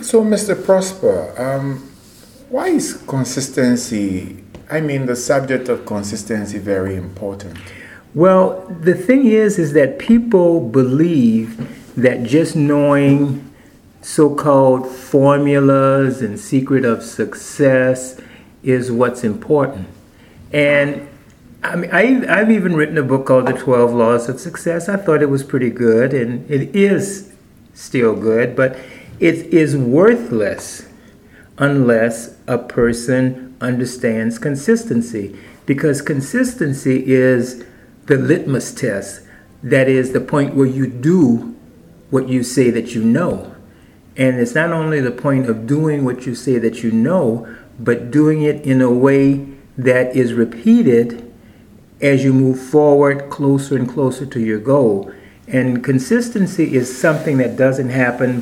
So, Mr. Prosper, why is consistency, I mean, the subject of consistency, very important? Well, the thing is that people believe that just knowing so-called formulas and secret of success is what's important. And I mean, I've even written a book called The 12 Laws of Success. I thought it was pretty good, and it is still good, but it is worthless unless a person understands consistency, because consistency is the litmus test. That is the point where you do what you say that you know. And it's not only the point of doing what you say that you know, but doing it in a way that is repeated as you move forward closer and closer to your goal. And consistency is something that doesn't happen